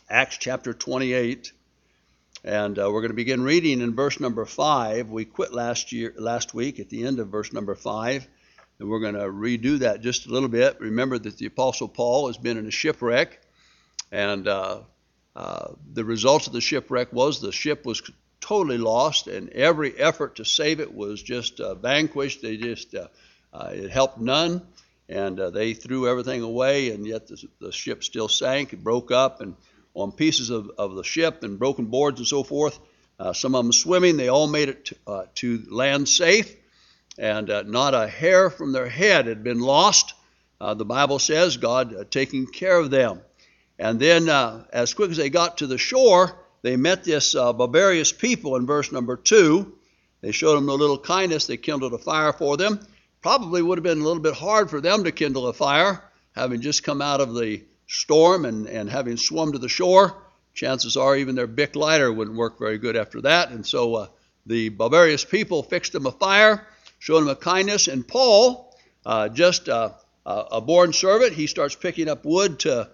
Acts chapter 28, and we're going to begin reading in verse number 5. We quit last week at the end of verse number 5, and we're going to redo that just a little bit. Remember that the Apostle Paul has been in a shipwreck, and the result of the shipwreck was the ship was totally lost, and every effort to save it was just vanquished. It helped none, and they threw everything away, and yet the ship still sank. It broke up, and on pieces of the ship and broken boards and so forth, some of them swimming. They all made it to land safe, and not a hair from their head had been lost. The Bible says God taking care of them. And then as quick as they got to the shore, they met this barbarous people in verse number 2. They showed them a little kindness. They kindled a fire for them. Probably would have been a little bit hard for them to kindle a fire, having just come out of the storm and having swum to the shore. Chances are even their Bic lighter wouldn't work very good after that. And so the barbarous people fixed them a fire, showed them a kindness. And Paul, just a born servant, he starts picking up wood to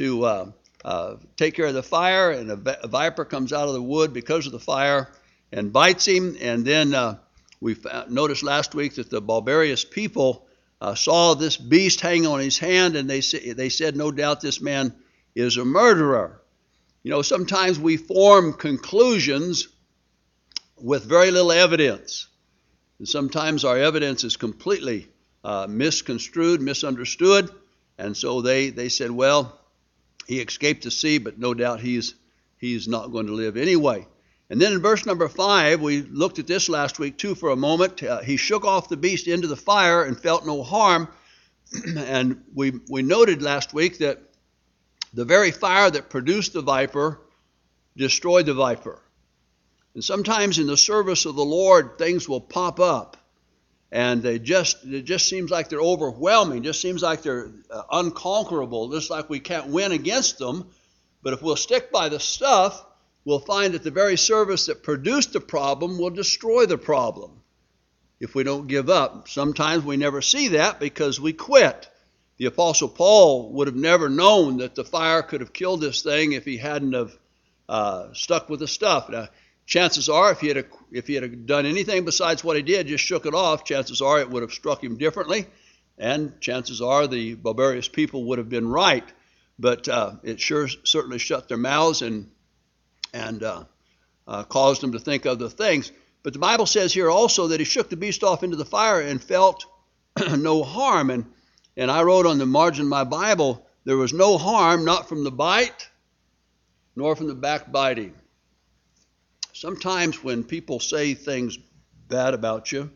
take care of the fire, and a viper comes out of the wood because of the fire and bites him. And then we noticed last week that the barbarous people saw this beast hanging on his hand, and they said, no doubt this man is a murderer. You know, sometimes we form conclusions with very little evidence, and sometimes our evidence is completely misconstrued, misunderstood, and so they said, well, he escaped the sea, but no doubt he's not going to live anyway. And then in verse number 5, we looked at this last week too for a moment. He shook off the beast into the fire and felt no harm. And we noted last week that the very fire that produced the viper destroyed the viper. And sometimes in the service of the Lord, things will pop up, and it just seems like they're overwhelming. Just seems like they're unconquerable, just like we can't win against them. But if we'll stick by the stuff, we'll find that the very service that produced the problem will destroy the problem if we don't give up. Sometimes we never see that because we quit. The Apostle Paul would have never known that the fire could have killed this thing if he hadn't have stuck with the stuff. Now, chances are, if he had done anything besides what he did, just shook it off, chances are it would have struck him differently, and chances are the barbarous people would have been right. But it certainly shut their mouths and caused them to think other things. But the Bible says here also that he shook the beast off into the fire and felt no harm. And I wrote on the margin of my Bible, there was no harm, not from the bite, nor from the backbiting. Sometimes when people say things bad about you,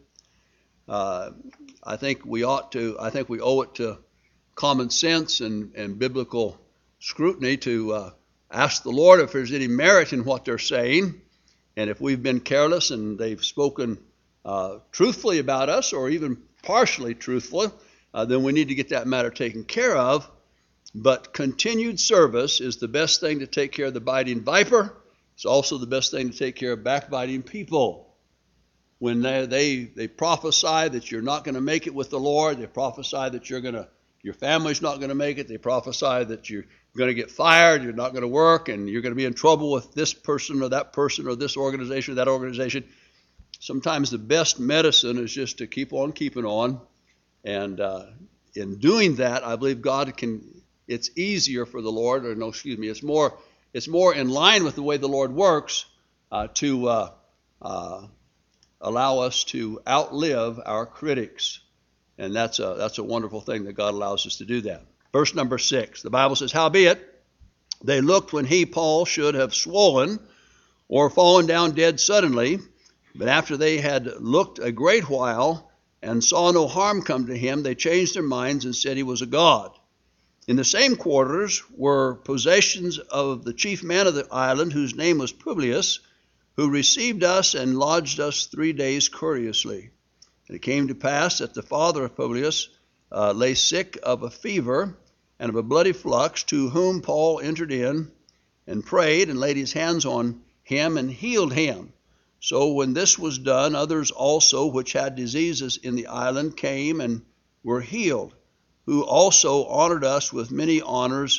I think we owe it to common sense and biblical scrutiny to ask the Lord if there's any merit in what they're saying, and if we've been careless and they've spoken truthfully about us, or even partially truthful, then we need to get that matter taken care of. But continued service is the best thing to take care of the biting viper. It's also the best thing to take care of backbiting people. When they prophesy that you're not going to make it with the Lord, they prophesy that your family's not going to make it, they prophesy that you're going to get fired, you're not going to work, and you're going to be in trouble with this person or this organization or that organization. Sometimes the best medicine is just to keep on keeping on. And in doing that, I believe it's easier for the Lord, it's more in line with the way the Lord works to allow us to outlive our critics. And that's a wonderful thing that God allows us to do that. Verse number 6, the Bible says, howbeit, they looked when he, Paul, should have swollen or fallen down dead suddenly, but after they had looked a great while and saw no harm come to him, they changed their minds and said he was a god. In the same quarters were possessions of the chief man of the island, whose name was Publius, who received us and lodged us 3 days courteously. And it came to pass that the father of Publius lay sick of a fever and of a bloody flux, to whom Paul entered in and prayed and laid his hands on him and healed him. So when this was done, others also which had diseases in the island came and were healed, who also honored us with many honors,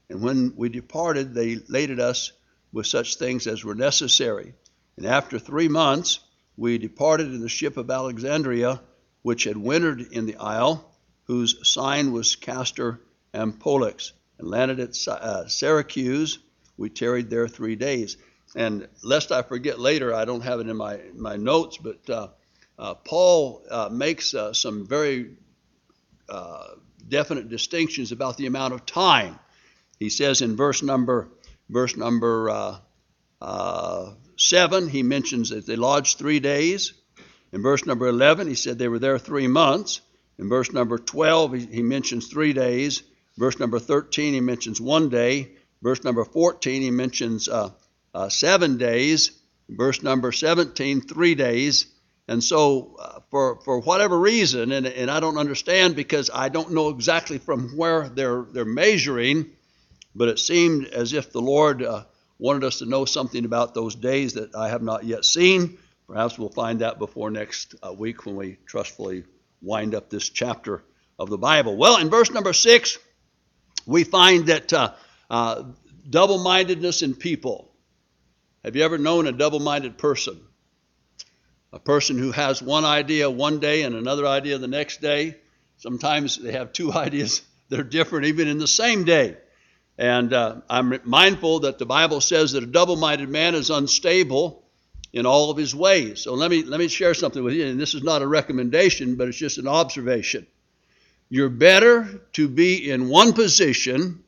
And when we departed, they laded us with such things as were necessary. And after 3 months, we departed in the ship of Alexandria, which had wintered in the isle, whose sign was Castor and Pollux, and landed at Syracuse. We tarried there 3 days. And lest I forget later, I don't have it in my notes, but Paul makes some very definite distinctions about the amount of time. He says in verse number 7, he mentions that they lodged 3 days. In verse number 11, he said they were there 3 months. In verse number 12, he mentions 3 days. Verse number 13, he mentions 1 day. Verse number 14, he mentions 7 days. Verse number 17, 3 days. And so for whatever reason, and I don't understand because I don't know exactly from where they're measuring, but it seemed as if the Lord wanted us to know something about those days that I have not yet seen. Perhaps we'll find that before next week when we trustfully wind up this chapter of the Bible. Well, in verse number 6, we find that double-mindedness in people. Have you ever known a double-minded person? A person who has one idea one day and another idea the next day. Sometimes they have 2 ideas that are different even in the same day. And I'm mindful that the Bible says that a double-minded man is unstable in all of his ways. So let me share something with you, and this is not a recommendation, but it's just an observation. You're better to be in one position,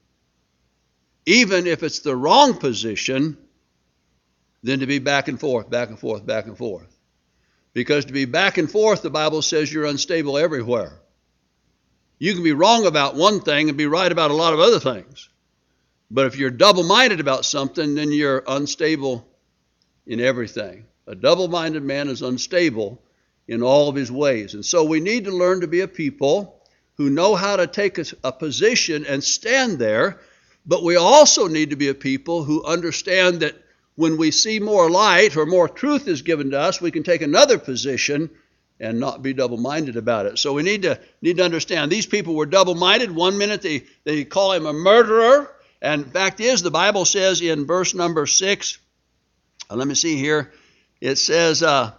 even if it's the wrong position, than to be back and forth, back and forth, back and forth. Because to be back and forth, the Bible says you're unstable everywhere. You can be wrong about one thing and be right about a lot of other things. But if you're double-minded about something, then you're unstable in everything. A double-minded man is unstable in all of his ways. And so we need to learn to be a people who know how to take a position and stand there, but we also need to be a people who understand that when we see more light or more truth is given to us, we can take another position and not be double-minded about it. So we need to understand these people were double-minded. 1 minute they call him a murderer. And the fact is, the Bible says in verse number 6, let me see here, it says, no,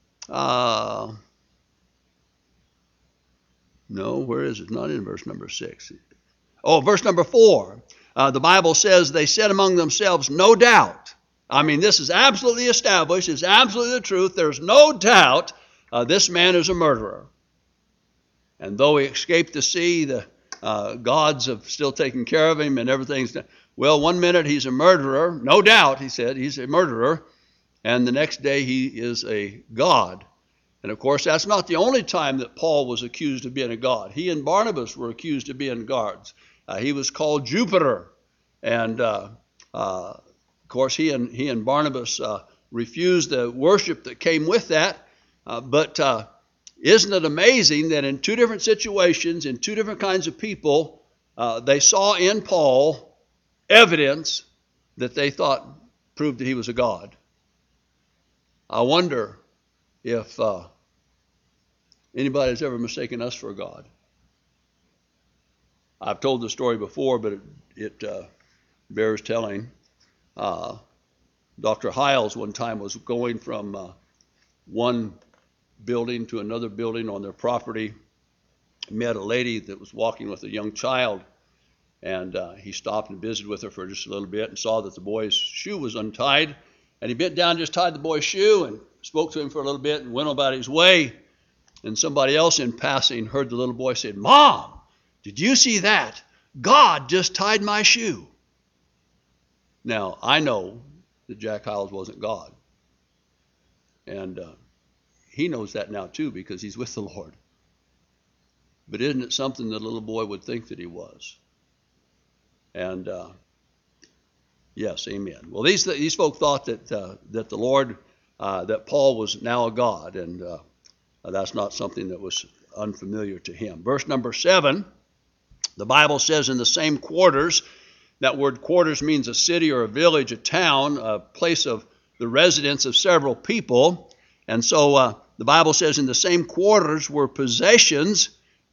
where is it? Not in verse number 6. Oh, verse number 4. The Bible says they said among themselves, no doubt. I mean, this is absolutely established. It's absolutely the truth. There's no doubt this man is a murderer. And though he escaped the sea, the gods have still taken care of him and everything's done. Well, 1 minute he's a murderer. No doubt, he said, he's a murderer. And the next day he is a god. And of course, that's not the only time that Paul was accused of being a god. He and Barnabas were accused of being gods. He was called Jupiter. And of course, he and Barnabas refused the worship that came with that. But isn't it amazing that in 2 different situations, in 2 different kinds of people, they saw in Paul evidence that they thought proved that he was a god? I wonder if anybody has ever mistaken us for a god. I've told the story before, but it bears telling. Dr. Hiles one time was going from one building to another building on their property. He met a lady that was walking with a young child, and he stopped and visited with her for just a little bit and saw that the boy's shoe was untied. And he bent down, just tied the boy's shoe and spoke to him for a little bit and went about his way. And somebody else in passing heard the little boy say, "Mom, did you see that? God just tied my shoe." Now, I know that Jack Hiles wasn't God. And he knows that now too because he's with the Lord. But isn't it something that a little boy would think that he was? And yes, amen. Well, these folk thought that the Lord, that Paul was now a god, and that's not something that was unfamiliar to him. Verse number 7, the Bible says in the same quarters. That word quarters means a city or a village, a town, a place of the residence of several people. And so the Bible says in the same quarters were possessions,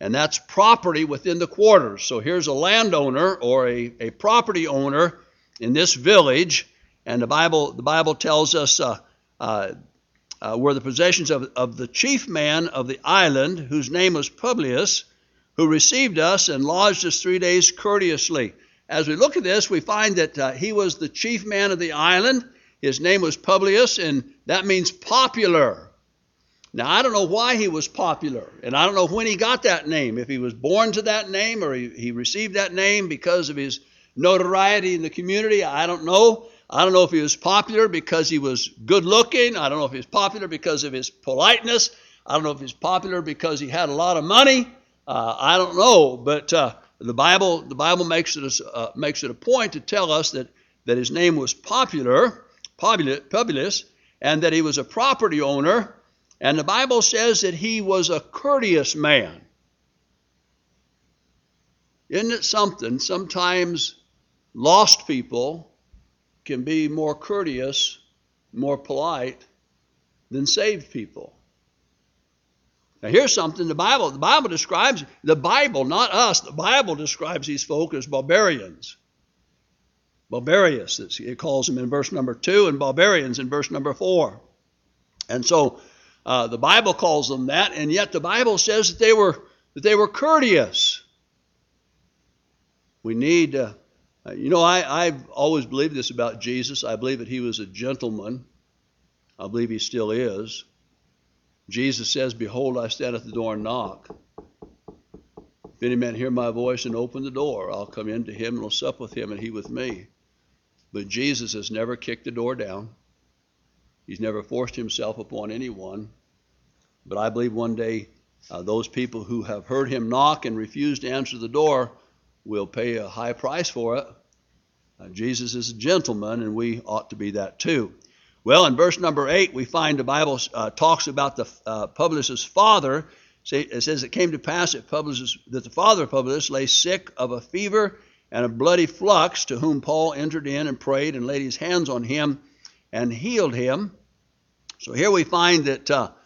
and that's property within the quarters. So here's a landowner or a property owner in this village, and the Bible tells us were the possessions of the chief man of the island, whose name was Publius, who received us and lodged us 3 days courteously. As we look at this, we find that he was the chief man of the island. His name was Publius, and that means popular. Now, I don't know why he was popular, and I don't know when he got that name, if he was born to that name or he received that name because of his notoriety in the community. I don't know. I don't know if he was popular because he was good looking. I don't know if he was popular because of his politeness. I don't know if he was popular because he had a lot of money. I don't know, but the Bible makes it a point to tell us that his name was Publius, and that he was a property owner. And the Bible says that he was a courteous man. Isn't it something? Sometimes lost people can be more courteous, more polite than saved people. Now here's something the Bible describes, not us, the Bible describes these folk as barbarians. Barbarius, it calls them in verse number 2, and barbarians in verse number 4. And so the Bible calls them that, and yet the Bible says that they were courteous. We need, I've always believed this about Jesus. I believe that he was a gentleman. I believe he still is. Jesus says, "Behold, I stand at the door and knock. If any man hear my voice and open the door, I'll come into him and will sup with him and he with me." But Jesus has never kicked the door down. He's never forced himself upon anyone. But I believe one day those people who have heard him knock and refused to answer the door will pay a high price for it. Jesus is a gentleman, and we ought to be that too. Well, in verse number 8, we find the Bible talks about the Publius' father. It says, "It came to pass that the father of Publius lay sick of a fever and a bloody flux, to whom Paul entered in and prayed and laid his hands on him and healed him." So here we find that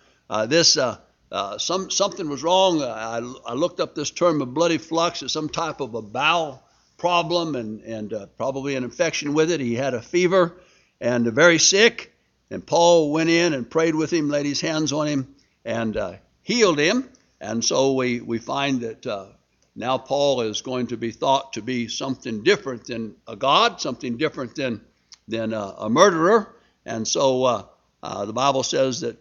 something was wrong. I looked up this term of bloody flux as some type of a bowel problem and probably an infection with it. He had a fever and very sick, and Paul went in and prayed with him, laid his hands on him, and healed him. And so we find that now Paul is going to be thought to be something different than a god, something different than a murderer. And so the Bible says that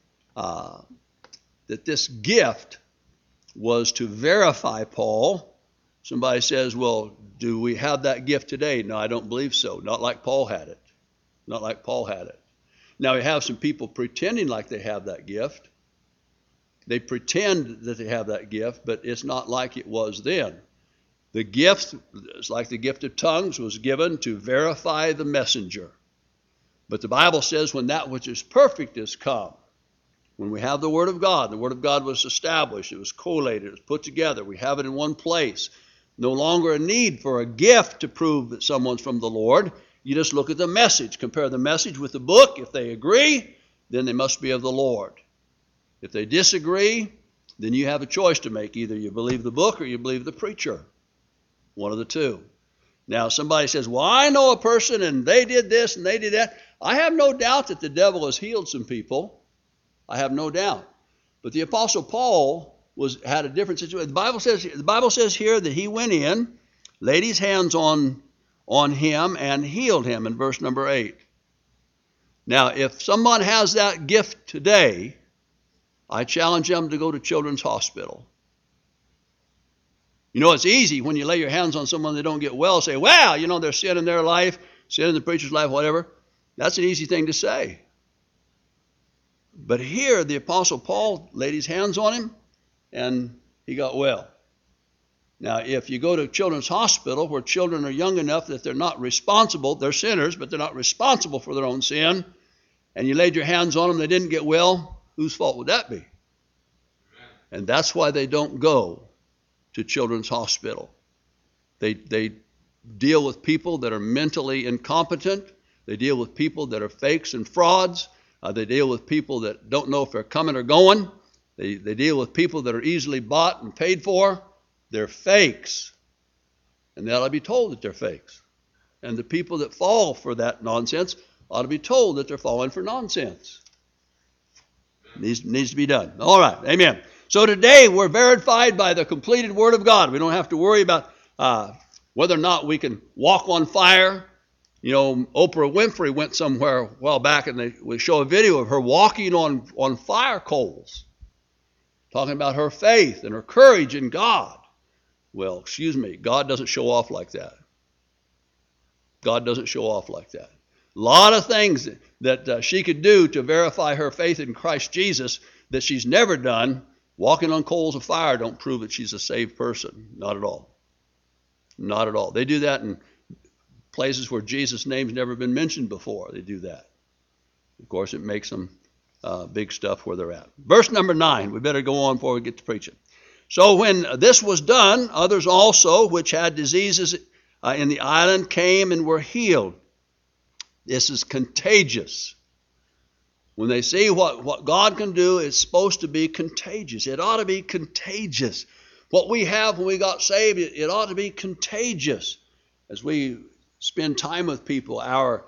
this gift was to verify Paul. Somebody says, "Well, do we have that gift today?" No, I don't believe so. Not like Paul had it. Not like Paul had it. Now, we have some people pretending like they have that gift. They pretend that they have that gift, but it's not like it was then. The gift, it's like the gift of tongues, was given to verify the messenger. But the Bible says when that which is perfect is come, when we have the Word of God was established, it was collated, it was put together, we have it in one place. No longer a need for a gift to prove that someone's from the Lord. You just look at the message, compare the message with the book. If they agree, then they must be of the Lord. If they disagree, then you have a choice to make. Either you believe the book or you believe the preacher. One of the two. Now, somebody says, "Well, I know a person and they did this and they did that." I have no doubt that the devil has healed some people. I have no doubt. But the Apostle Paul had a different situation. The Bible says here that he went in, laid his hands on him, and healed him in verse number 8. Now, if someone has that gift today, I challenge them to go to Children's Hospital. You know, it's easy when you lay your hands on someone that don't get well, say, "Well, there's sin in their life, sin in the preacher's life, whatever." That's an easy thing to say. But here, the Apostle Paul laid his hands on him, and he got well. Now, if you go to Children's Hospital, where children are young enough that they're not responsible, they're sinners, but they're not responsible for their own sin, and you laid your hands on them, they didn't get well, whose fault would that be? And that's why they don't go to Children's Hospital. They deal with people that are mentally incompetent. They deal with people that are fakes and frauds. They deal with people that don't know if they're coming or going. They deal with people that are easily bought and paid for. They're fakes. And they ought to be told that they're fakes. And the people that fall for that nonsense ought to be told that they're falling for nonsense. Needs to be done. All right, amen. So today we're verified by the completed Word of God. We don't have to worry about whether or not we can walk on fire. You know, Oprah Winfrey went somewhere a while back and they show a video of her walking on fire coals, talking about her faith and her courage in God. Well, excuse me, God doesn't show off like that. God doesn't show off like that. A lot of things that she could do to verify her faith in Christ Jesus that she's never done. Walking on coals of fire don't prove that she's a saved person. Not at all. Not at all. They do that in places where Jesus' name's never been mentioned before. They do that. Of course, it makes them big stuff where they're at. Verse number 9. We better go on before we get to preaching. So when this was done, others also, which had diseases in the island, came and were healed. This is contagious. When they see what God can do, it's supposed to be contagious. It ought to be contagious. What we have when we got saved, it ought to be contagious. As we spend time with people, our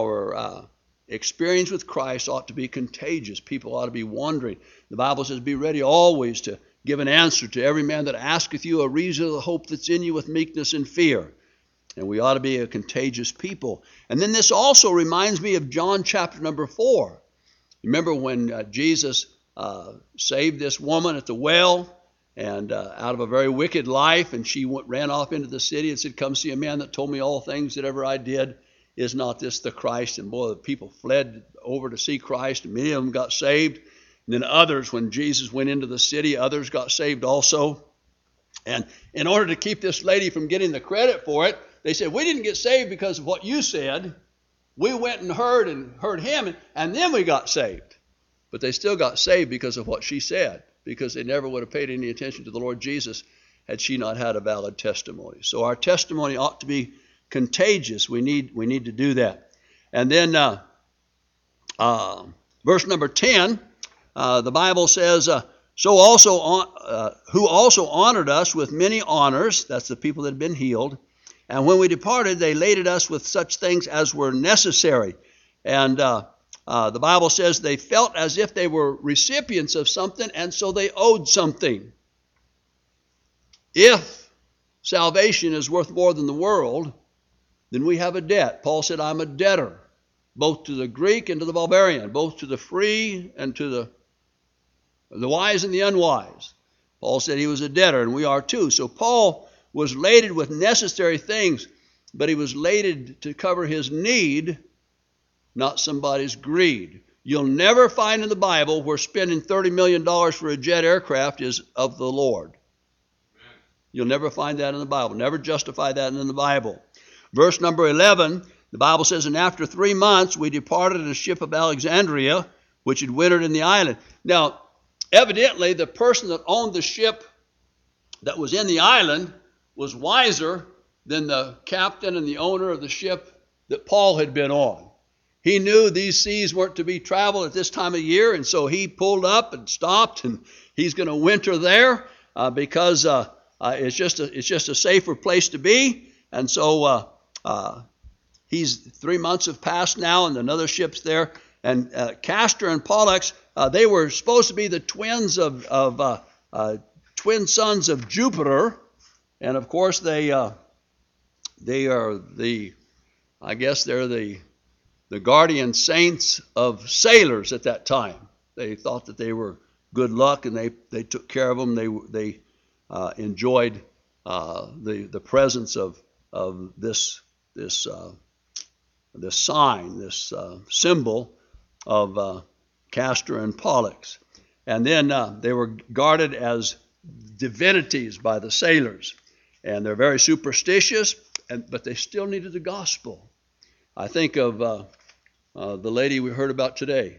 experience with Christ ought to be contagious. People ought to be wondering. The Bible says, be ready always to give an answer to every man that asketh you a reason of the hope that's in you with meekness and fear. And we ought to be a contagious people. And then this also reminds me of John chapter number 4. Remember when Jesus saved this woman at the well and out of a very wicked life, and she ran off into the city and said, come see a man that told me all things that ever I did. Is not this the Christ? And boy, the people fled over to see Christ, and many of them got saved. And then others, when Jesus went into the city, others got saved also. And in order to keep this lady from getting the credit for it, they said, we didn't get saved because of what you said. We went and heard him, and then we got saved. But they still got saved because of what she said, because they never would have paid any attention to the Lord Jesus had she not had a valid testimony. So our testimony ought to be contagious. We need to do that. And then verse number 10, the Bible says, who also honored us with many honors. That's the people that had been healed. And when we departed, they laded us with such things as were necessary. And the Bible says they felt as if they were recipients of something, and so they owed something. If salvation is worth more than the world, then we have a debt. Paul said, I'm a debtor, both to the Greek and to the barbarian, both to the free and to the wise and the unwise. Paul said he was a debtor, and we are too. So Paul was laded with necessary things, but he was laded to cover his need, not somebody's greed. You'll never find in the Bible where spending $30 million for a jet aircraft is of the Lord. You'll never find that in the Bible. Never justify that in the Bible. Verse number 11, the Bible says, and after 3 months we departed in a ship of Alexandria, which had wintered in the island. Now, evidently, the person that owned the ship that was in the island was wiser than the captain and the owner of the ship that Paul had been on. He knew these seas weren't to be traveled at this time of year, and so he pulled up and stopped, and he's going to winter there because it's just a safer place to be. And so 3 months have passed now, and another ship's there. And Castor and Pollux, they were supposed to be the twins of twin sons of Jupiter. And of course, they are the guardian saints of sailors at that time. They thought that they were good luck, and they took care of them. They enjoyed the presence of this sign, this symbol of Castor and Pollux. And then they were guarded as divinities by the sailors. And they're very superstitious, but they still needed the gospel. I think of the lady we heard about today,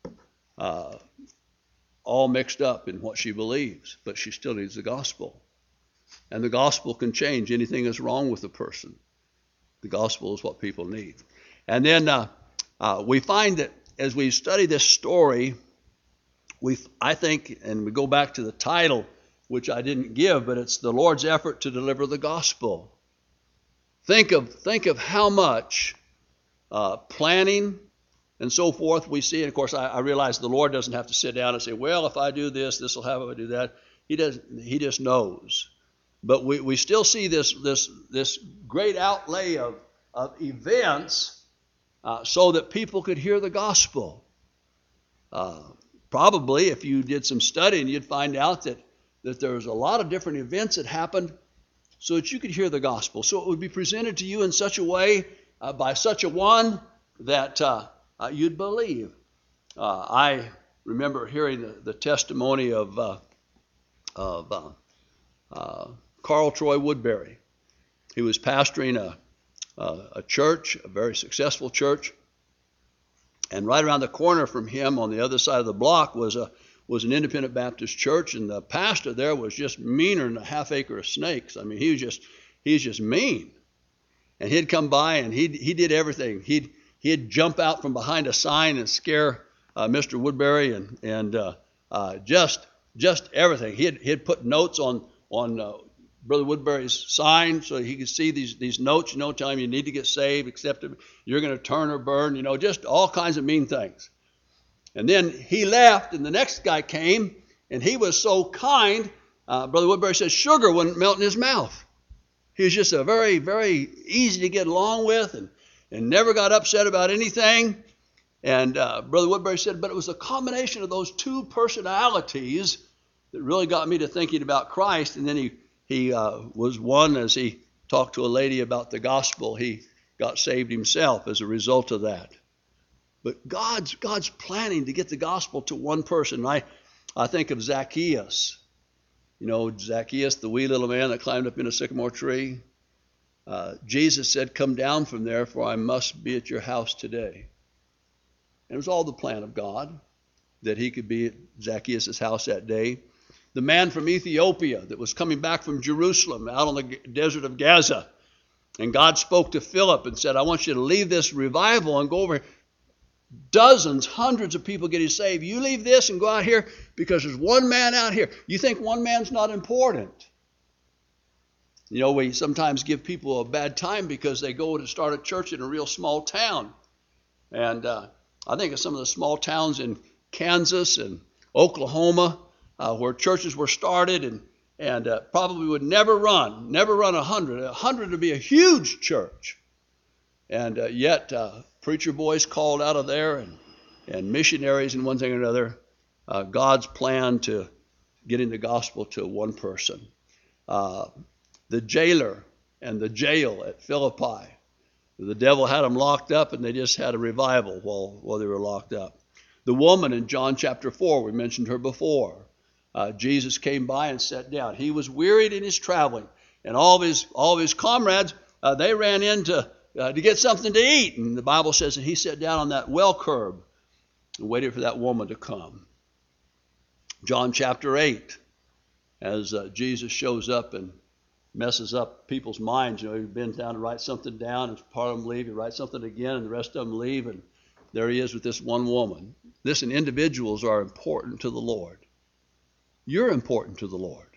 all mixed up in what she believes, but she still needs the gospel. And the gospel can change anything that's wrong with a person. The gospel is what people need. And then we find that as we study this story, I think, and we go back to the title, which I didn't give, but it's the Lord's effort to deliver the gospel. Think of how much planning and so forth we see. And of course, I realize the Lord doesn't have to sit down and say, well, if I do this, this will happen. If I do that. He doesn't. He just knows. But we still see this great outlay of events so that people could hear the gospel. Probably, if you did some studying, you'd find out that there's a lot of different events that happened so that you could hear the gospel. So it would be presented to you in such a way by such a one that you'd believe. I remember hearing the testimony of Carl Troy Woodbury. He was pastoring a church, a very successful church, and right around the corner from him, on the other side of the block, was an independent Baptist church, and the pastor there was just meaner than a half acre of snakes. I mean, he was just mean. And he'd come by and he did everything. He'd jump out from behind a sign and scare Mr. Woodbury and just everything. He'd put notes on Brother Woodbury's sign so he could see these notes, telling him you need to get saved, except you're going to turn or burn, just all kinds of mean things. And then he left, and the next guy came, and he was so kind. Brother Woodbury said sugar wouldn't melt in his mouth. He was just a very, very easy to get along with, and never got upset about anything. And Brother Woodbury said, but it was a combination of those two personalities that really got me to thinking about Christ. And then he was one, as he talked to a lady about the gospel, he got saved himself as a result of that. But God's planning to get the gospel to one person. I think of Zacchaeus. Zacchaeus, the wee little man that climbed up in a sycamore tree. Jesus said, come down from there, for I must be at your house today. And it was all the plan of God that he could be at Zacchaeus' house that day. The man from Ethiopia that was coming back from Jerusalem out on the desert of Gaza. And God spoke to Philip and said, I want you to leave this revival and go over here. Dozens, hundreds of people getting saved. You leave this and go out here because there's one man out here. You think one man's not important. We sometimes give people a bad time because they go to start a church in a real small town. And I think of some of the small towns in Kansas and Oklahoma where churches were started and probably would never run 100. 100 would be a huge church. And yet preacher boys called out of there and missionaries and one thing or another. God's plan to getting the gospel to one person. The jailer and the jail at Philippi. The devil had them locked up and they just had a revival while they were locked up. The woman in John chapter 4, we mentioned her before. Jesus came by and sat down. He was wearied in his traveling. And all of his comrades, they ran in to get something to eat. And the Bible says that he sat down on that well curb and waited for that woman to come. John chapter 8, as Jesus shows up and messes up people's minds. He bends down to write something down, and part of them leave. He writes something again, and the rest of them leave. And there he is with this one woman. Listen, individuals are important to the Lord. You're important to the Lord.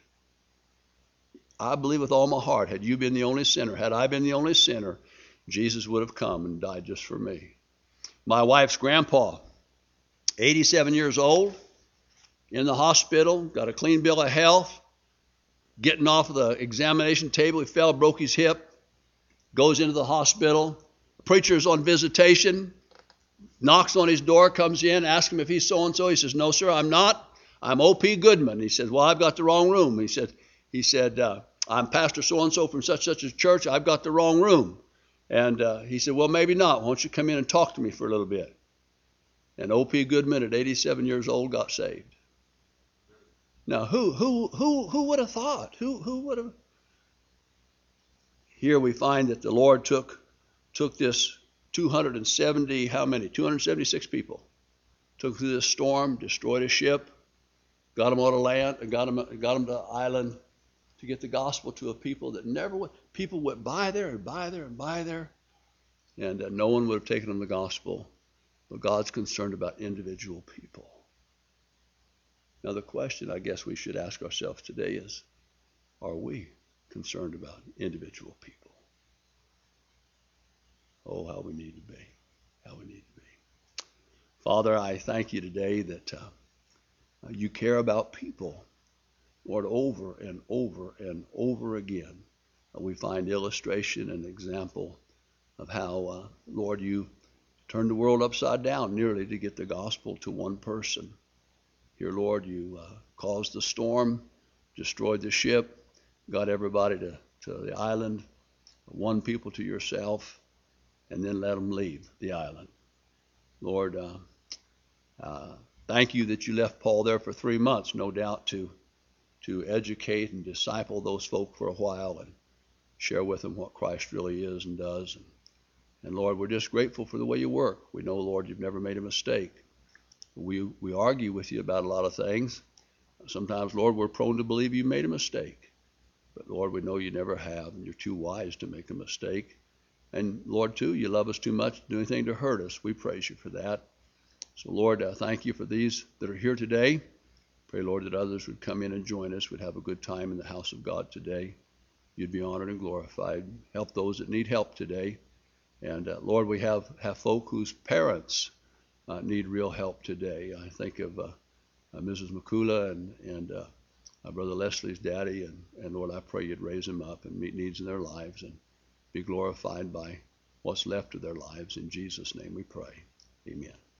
I believe with all my heart, had you been the only sinner, had I been the only sinner, Jesus would have come and died just for me. My wife's grandpa, 87 years old, in the hospital, got a clean bill of health, getting off of the examination table, he fell, broke his hip, goes into the hospital. The preacher's on visitation, knocks on his door, comes in, asks him if he's so-and-so. He says, no, sir, I'm not. I'm O.P. Goodman. He says, well, I've got the wrong room. He said, I'm Pastor so-and-so from such a church. I've got the wrong room. And he said, well, maybe not. Why don't you come in and talk to me for a little bit? And O.P. Goodman at 87 years old got saved. Now, who would have thought? Who would have? Here we find that the Lord took this 270, how many? 276 people. Took through this storm, destroyed a ship, got them on land, and got them to the island to get the gospel to a people that never went. People went by there and by there and by there, and no one would have taken them the gospel. But God's concerned about individual people. Now, the question I guess we should ask ourselves today is, are we concerned about individual people? Oh, how we need to be. How we need to be. Father, I thank you today that you care about people. Lord, over and over and over again, we find illustration and example of how, Lord, you turned the world upside down nearly to get the gospel to one person. Here, Lord, you caused the storm, destroyed the ship, got everybody to the island, won people to yourself, and then let them leave the island. Lord, thank you that you left Paul there for 3 months, no doubt to educate and disciple those folk for a while and share with them what Christ really is and does. And Lord, we're just grateful for the way you work. We know, Lord, you've never made a mistake. We argue with you about a lot of things. Sometimes, Lord, we're prone to believe you made a mistake. But Lord, we know you never have, and you're too wise to make a mistake. And Lord, too, you love us too much to do anything to hurt us. We praise you for that. So Lord, thank you for these that are here today. Pray, Lord, that others would come in and join us, would have a good time in the house of God today. You'd be honored and glorified. Help those that need help today. And Lord, we have folk whose parents need real help today. I think of Mrs. McCula and Brother Leslie's daddy. And Lord, I pray you'd raise them up and meet needs in their lives and be glorified by what's left of their lives. In Jesus' name we pray. Amen.